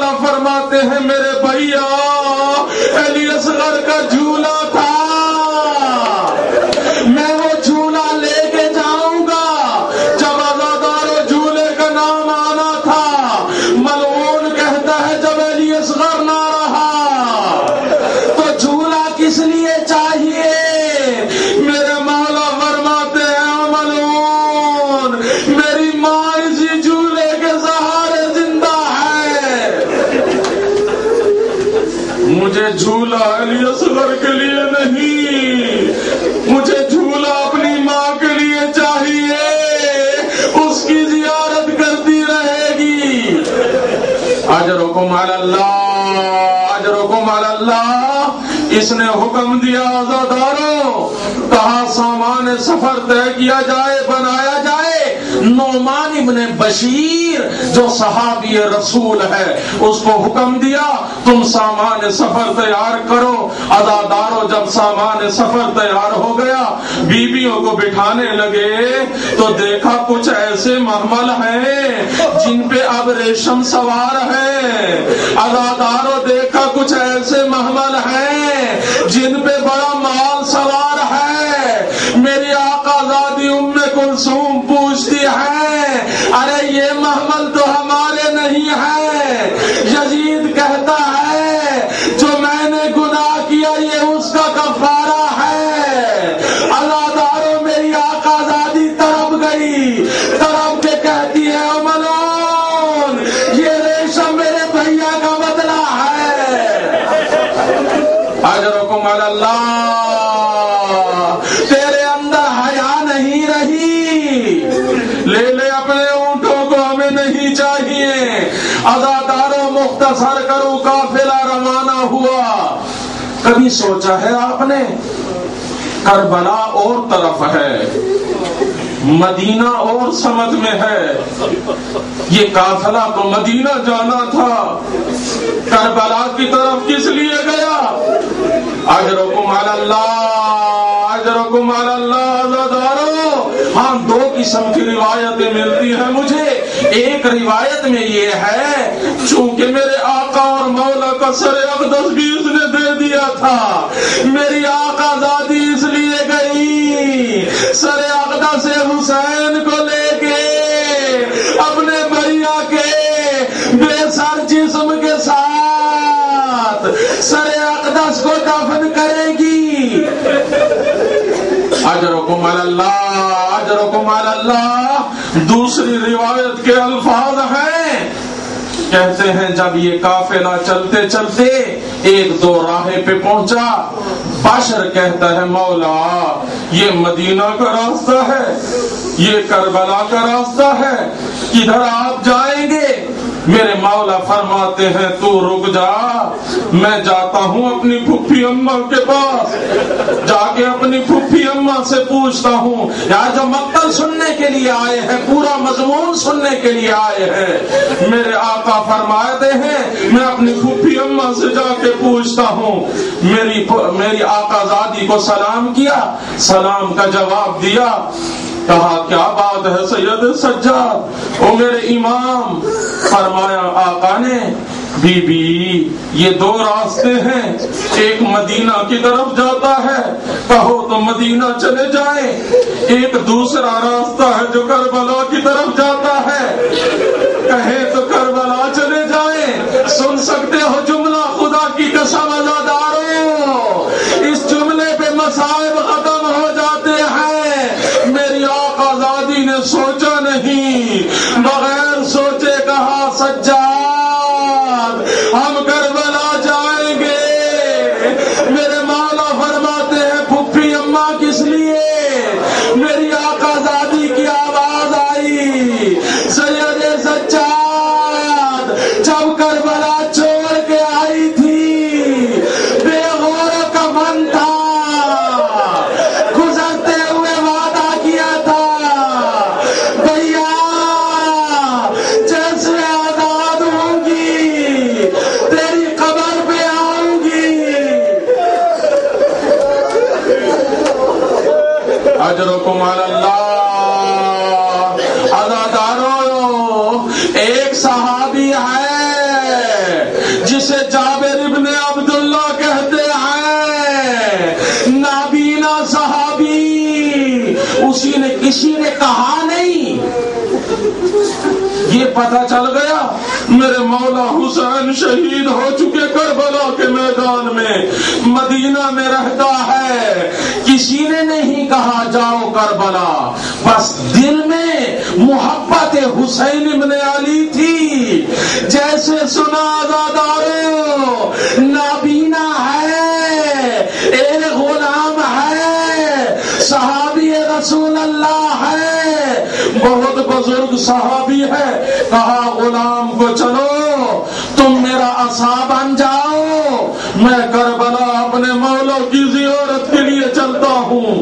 یہ جھولا علی اصغر کے لیے نہیں، مجھے جھولا اپنی ماں کے لیے چاہیے، اس کی زیارت کرتی رہے گی۔ اجرکم علی اللہ، اجرکم علی اللہ۔ اس نے حکم دیا عزاداروں، کہا سامان سفر طے کیا جائے، بنایا جائے۔ نعمان ابن بشیر جو صحابی رسول ہے اس کو حکم دیا تم سامان سفر تیار کرو۔ عزاداروں جب سامان سفر تیار ہو گیا، بیویوں کو بٹھانے لگے تو دیکھا کچھ ایسے محمل ہیں جن پہ اب ریشم سوار ہے۔ عزاداروں دیکھا کچھ ایسے محمل ہیں جن پہ بڑا مال سوار ہے۔ میری آقا زادی ام کلثوم پوچھتی ہے ارے یہ محمل تو ہمارے نہیں ہے۔ یزید کہتا ہے جو میں نے گناہ کیا یہ اس کا کفارہ ہے۔ عزاداروں میری آقا زادی تڑپ گئی، تڑپ کے کہتی ہے امنون یہ ریشم میرے بھیا کا بدلہ ہے۔ اجرکم علی اللہ، تیرے اندر حیا نہیں رہی، لے لے اپنے اونٹوں کو، ہمیں نہیں چاہیے۔ عزاداروں مختصر کرو، قافلہ روانہ ہوا۔ کبھی سوچا ہے آپ نے کربلا اور طرف ہے، مدینہ اور سمت میں ہے، یہ قافلہ تو مدینہ جانا تھا، کربلا کی طرف کس لیے گیا؟ اجرکم علی اللہ، اجرکم علی اللہ۔ عزاداروں ہاں دو قسم کی روایتیں ملتی ہیں مجھے۔ ایک روایت میں یہ ہے چونکہ میرے آقا اور مولا کا سر اقدس بھی اس نے دے دیا تھا، میری آقا زادی اس لیے گئی سر اقدس حسین کو لے کے اپنے بھیا کے بے سر جسم کے ساتھ سر اقدس کو دفن کرے گی۔ اجرکم علی اللہ، اجرکم علی اللہ۔ دوسری روایت کے الفاظ ہیں، کہتے ہیں جب یہ قافلہ چلتے چلتے ایک دو راہے پہ پہنچا، بشر کہتا ہے مولا یہ مدینہ کا راستہ ہے، یہ کربلا کا راستہ ہے، کدھر آپ جائیں گے؟ میرے مولا فرماتے ہیں تو رک جا، میں جاتا ہوں اپنی پھپھی اماں کے پاس، جا کے اپنی پھپھی اماں سے پوچھتا ہوں، یا جو مقتل سننے کے لیے آئے ہیں، پورا مضمون سننے کے لیے آئے ہیں، میرے آقا فرماتے ہیں میں اپنی پھپھی اماں سے جا کے پوچھتا ہوں۔ میری میری آقا زادی کو سلام کیا، سلام کا جواب دیا، کہا کیا بات ہے سید سجاد او میرے امام؟ فرمایا آقا نے بی بی یہ دو راستے ہیں، ایک مدینہ کی طرف جاتا ہے، کہو تو مدینہ چلے جائیں، ایک دوسرا راستہ ہے جو کربلا کی طرف جاتا ہے، کہیں تو کربلا چلے جائیں۔ سن سکتے ہو جملہ؟ خدا کی قسم عزاداروں اس جملے پہ مصائب ختم ہو جاتے ہیں۔ میری آقا زادی نے سوچا نہیں، بغیر سوچے کہا سجاد ہم کربلا جائیں گے۔ میرے مولا فرماتے ہیں پھپھی اماں کس لیے؟ میری آقا زادی کی آواز آئی، سید سجاد جب کربلا چھوڑ کے آئی تھی بے غور کا من تھا، گزرتے ہوئے وعدہ کیا تھا بھیا جیسے آزاد ہوں گی تیری قبر پہ آؤں گی۔ اجرکم علی اللہ۔ عزاداروں ایک صحابی ہے جسے جابر ابن عبداللہ کہتے ہیں، نابینا صحابی، اسی نے کسی نے کہا نہیں، یہ پتہ چل گیا میرے مولا حسین شہید ہو چکے کربلا کے میدان میں، مدینہ میں رہتا ہے، کسی نے نہیں کہا جاؤ کربلا، بس دل میں محبت حسین ابن علی تھی۔ جیسے سنا عزاداروں نابینا اللہ ہے، بہت بزرگ صحابی ہے، کہا غلام کو چلو تم میرا عصا بن جاؤ، میں کربلا اپنے مولا کی زیارت کے لیے چلتا ہوں۔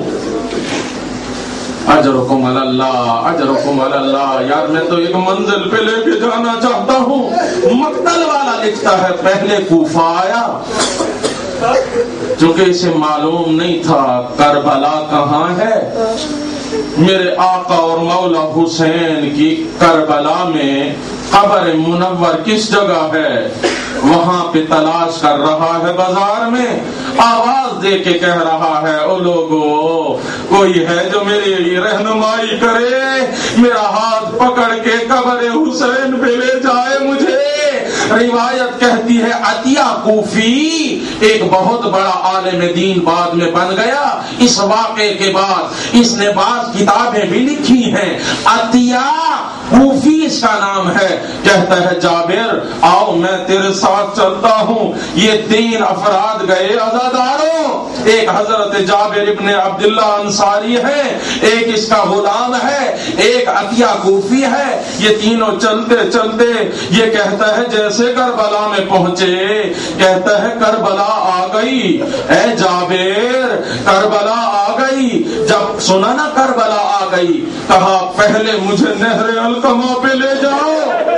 اجرکم علی اللہ، اجرکم علی اللہ۔ یار میں تو ایک منزل پہ لے کے جانا چاہتا ہوں۔ مقتل والا لکھتا ہے پہلے کوفہ آیا، چونکہ اسے معلوم نہیں تھا کربلا کہاں ہے۔ میرے آقا اور مولا حسین کی کربلا میں قبر منور کس جگہ ہے، وہاں پہ تلاش کر رہا ہے، بازار میں آواز دے کے کہہ رہا ہے او لوگو کوئی ہے جو میری رہنمائی کرے، میرا ہاتھ پکڑ کے قبر حسین پہ لے جائے مجھے۔ روایت کہتی ہے عطیہ کوفی ایک بہت بڑا عالم دین بعد میں بن گیا، اس واقعے کے بعد اس نے بعض کتابیں بھی لکھی ہیں، عطیہ کوفی اس کا نام ہے۔ کہتا ہے جابر آؤ میں تیرے ساتھ چلتا ہوں۔ یہ تین افراد گئے عزاداروں، ایک حضرت جابر ابن عبداللہ انصاری ہے، ایک اس کا غلام ہے، ایک عطیہ کوفی ہے۔ یہ تینوں چلتے چلتے یہ کہتا ہے جیسے کربلا میں پہنچے، کہتا ہے کربلا آ گئی، اے جابر کربلا آ گئی۔ جب سنا نا کربلا آ گئی، کہا پہلے مجھے نہر القما پہ لے جاؤ۔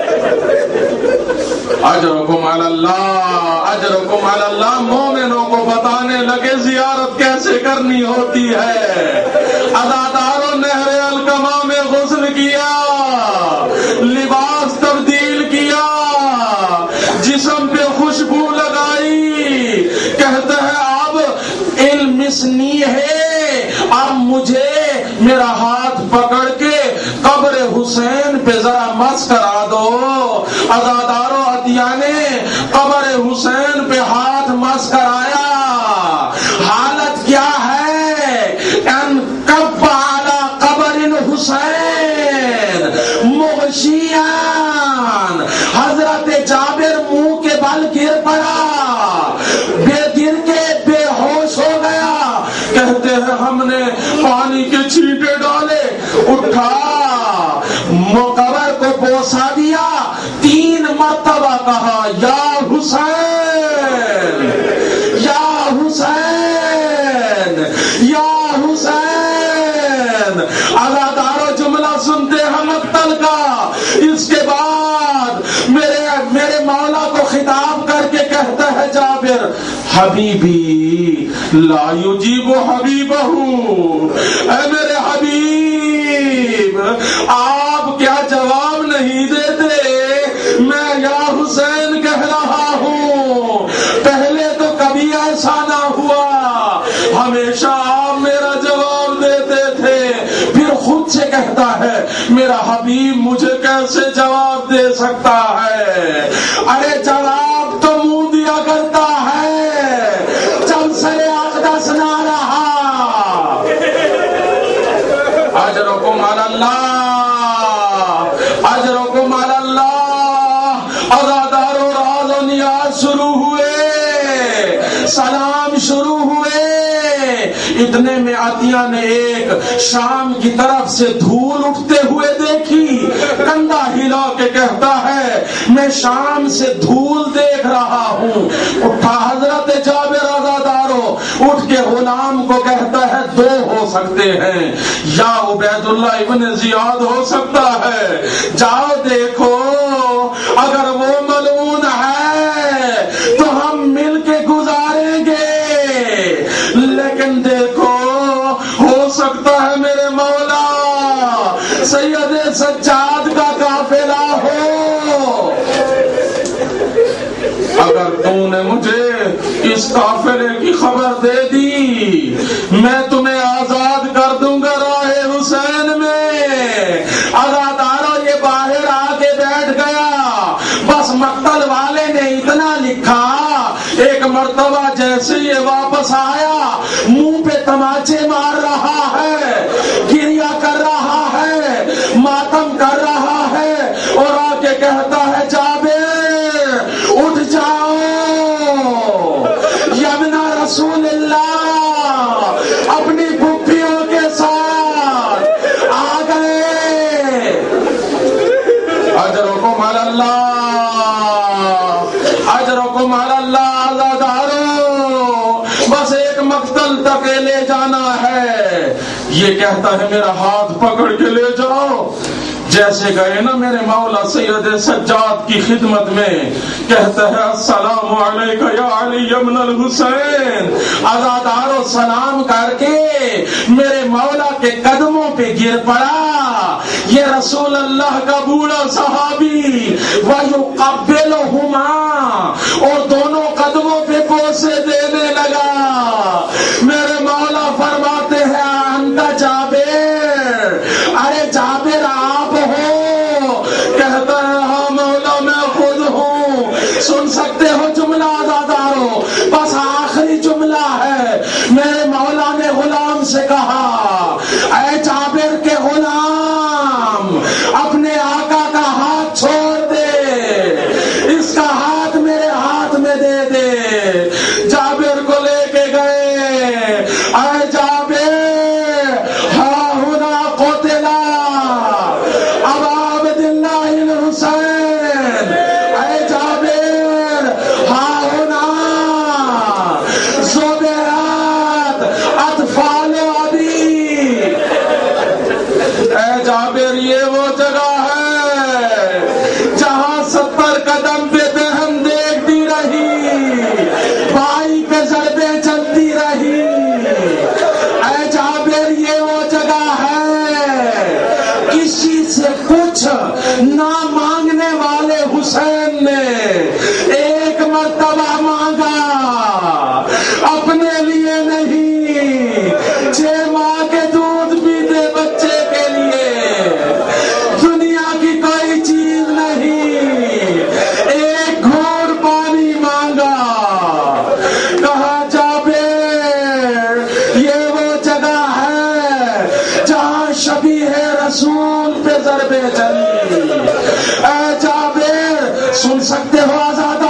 اجرکم علی اللہ، اجرکم علی اللہ۔ مومنوں کو بتانے لگے زیارت کیسے کرنی ہوتی ہے۔ عزاداروں نہر القما میں غسل کیا، لباس تبدیل کیا، جسم پہ خوشبو لگائی، کہتا ہے اب علم اسنی ہے، اب مجھے میرا ہاتھ پکڑ کے قبر حسین پہ ذرا مس کرا دو۔ عزاداروں عطیہ نے قبر حسین پہ ہاتھ مس کرایا۔ حالت کیا ہے؟ ان کب علی قبر حسین مغشیان، حضرت جابر منہ کے بل گر پڑا، بے گر کے بے ہوش ہو گیا۔ کہتے ہیں ہم نے پانی کے چھینٹے ڈالے، اٹھا قبر کو بوسا دیا، تین مرتبہ کہا یا حسین یا حسین یا حسین۔ عزاداروں جملہ سنتے ہیں مقتل کا۔ اس کے بعد میرے میرے مولا کو خطاب کر کے کہتا ہے جابر حبیبی لا یجیب حبیبہ، اے میرے حبیب آپ کیا جواب نہیں دیتے؟ میں یا حسین کہہ رہا ہوں، پہلے تو کبھی ایسا نہ ہوا، ہمیشہ آپ میرا جواب دیتے تھے، پھر خود سے کہتا ہے میرا حبیب مجھے کیسے جواب دے سکتا ہے؟ ارے جواب تو منہ دیا کرتا ہے جب سر اقدس نہ رہا۔ اجرکم علی اللہ، اجرکم علی اللہ۔ عزاداروں راز و نیاز شروع ہوئے، سلام شروع ہوئے۔ اتنے میں عطیہ نے ایک شام کی طرف سے دھول اٹھتے ہوئے دیکھی، کندھا ہلا کے کہتا ہے میں شام سے دھول دیکھ رہا ہوں۔ اٹھا حضرت جابر عزاداروں، اٹھ کے غلام کو کہتا ہے دو ہو سکتے ہیں، یا عبید اللہ ابن زیاد ہو سکتا ہے، جاؤ دیکھو اگر وہ ملعون ہے تو ہم مل کے گزاریں گے، لیکن دیکھو ہو سکتا ہے میرے مولا سید سجاد کا قافلہ ہو، اگر تو نے مجھے اس قافلے کی خبر دے دی میں تمہیں آزاد کر دوں گا راہ حسین میں۔ عزاداروں یہ باہر آگے بیٹھ گیا، بس مقتل والے نے اتنا لکھا، ایک مرتبہ جیسے یہ واپس آیا منہ پہ تماچے مار رہا ہے، گریا کر رہا ہے، ماتم کر رہا ہے، اور آ کے کہتا ہے جابر اٹھ جاؤ یمنا رسول اللہ، اپنی پھپھیوں کے ساتھ اجرکم علی اللہ آزادارو، بس ایک مقتل تک لے جانا ہے۔ یہ کہتا ہے میرا ہاتھ پکڑ کے لے جاؤ۔ جیسے گئے نا میرے مولا سید سجاد کی خدمت میں، کہتا ہے السلام علیکہ یا علی ابن الحسین، آزادارو سلام کر کے میرے مولا کے قدموں پہ گر پڑا۔ یہ رسول اللہ کا بوڑھا صحابی وَيُقَبِّلُهُمَا، اور دونوں قدموں پہ بوسے دینے لگا۔ میرے مولا فرماتے ہیں انت جابر، ارے جابر آپ ہو؟ کہتا ہے ہاں مولا میں خود ہوں۔ سن سکتے ہو جملہ آزادارو، بس آخری جملہ ہے۔ میرے مولا نے غلام سے کہا اے جابر کے غلام، اپنے آقا کا ہاتھ چھوڑ دے، اس کا ہاتھ میرے ہاتھ میں دے دے۔ جابر کو لے کے گئے، اے جابر ہاں ہونا قتلا ابا عبد اللہ الحسین، اے جابر ہاں ہونا زبیرات اطفال ابی۔ اے جابر یہ وہ جگہ ہے جہاں ستر قدم پہ بہن دیکھتی رہی، بھائی پہ ضربیں چلتی رہی۔ اے جابر یہ وہ جگہ ہے کسی سے کچھ نہ مانگنے والے حسین نے ایک مرتبہ مانگا، اپنے لیے نہیں، چھ ماہ کے دودھ پیتے بچے کے لیے، دنیا کی کوئی چیز نہیں، ایک گھونٹ پانی مانگا۔ کہا جابر یہ وہ جگہ ہے جہاں شبیہ رسول پہ ضربیں چلی۔ اے جابر سن سکتے ہو آزاد